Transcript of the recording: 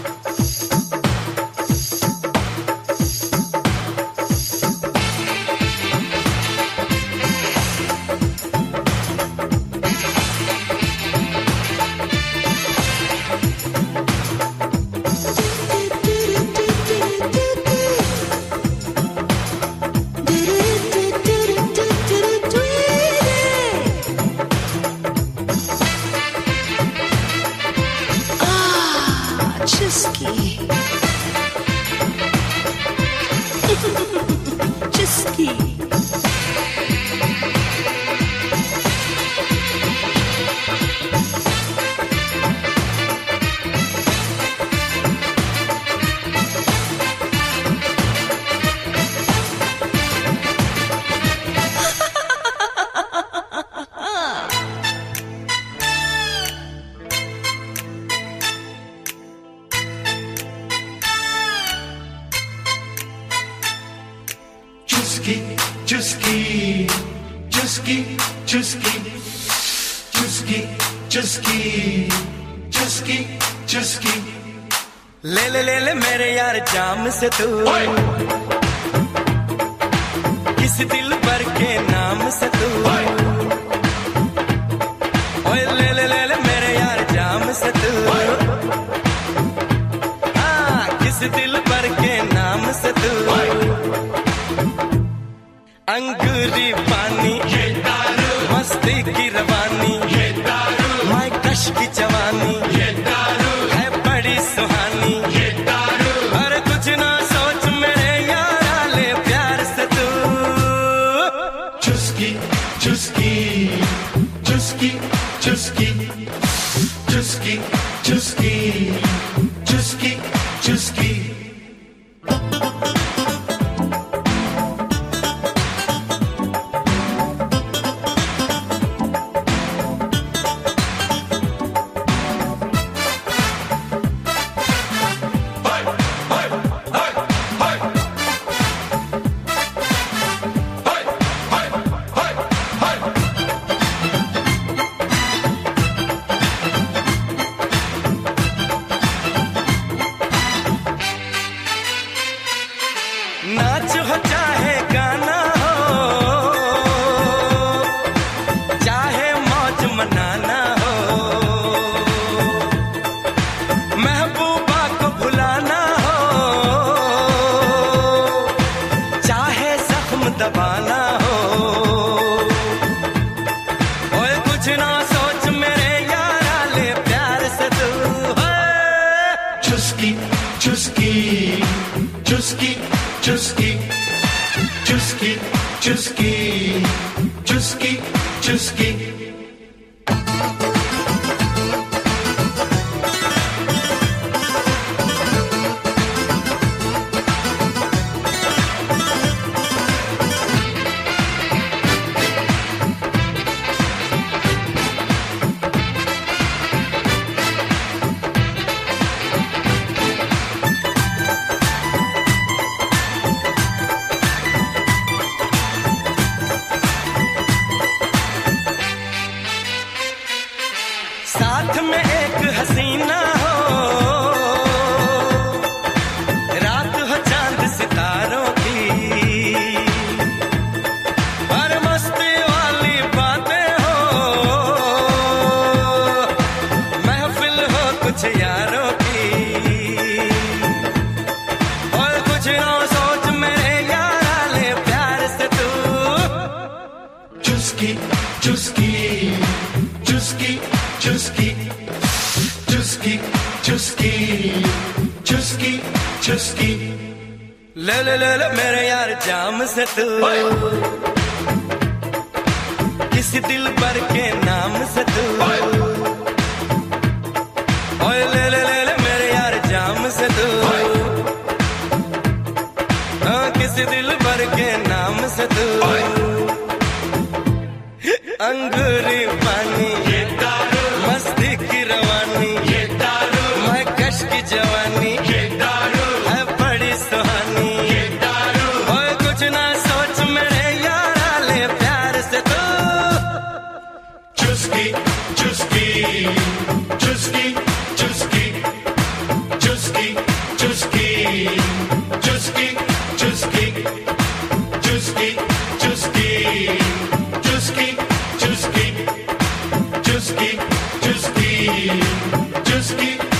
ले मेरे यार जाम से तू किस दिल भर के नाम से तू ओए ले मेरे यार जाम से तू हाँ किस दिल भर के नाम से तू अंगूरी पानी मस्ती की रवानी मैं कश की जवानी है बड़ी सुहानी अरे कुछ ना सोच मेरे यारा ले प्यार से तू चुस्की चुस्की चुस्की चुस्की चुस्की चुस्की चुस्की चुस्की नाच हो चाहे गाना हो चाहे मौज मनाना हो महबूबा को भुलाना हो चाहे जख्म दबाना हो ओए कुछ ना सोच मेरे यारा ले प्यार से तू चुस्की चुस्की चुस्की चुस्की चुस्की चुस्की चुस्की चुस्की साथ में एक हसीना हो रात हो चांद सितारों की और मस्ती वाली बातें हो महफिल हो कुछ यारों की और कुछ ना सोच मेरे यारा ले प्यार से तू चुस्की चुस्की चुस्की चुस्की चुस्की चुस्की चुस्की चुस्की ले मेरे यार जाम से तू किसी दिल भर के नाम से तू ओए ले मेरे यार जाम से तू हाँ किसी दिल भर के नाम से तू अंगूरी पानी मस्ती की रवानी मैं कश की जवानी है बड़ी सुहानी और कुछ ना सोच मेरे यारा ले प्यार से तू चुस्की चुस्की चुस्की चुस्की चुस्की चुस्की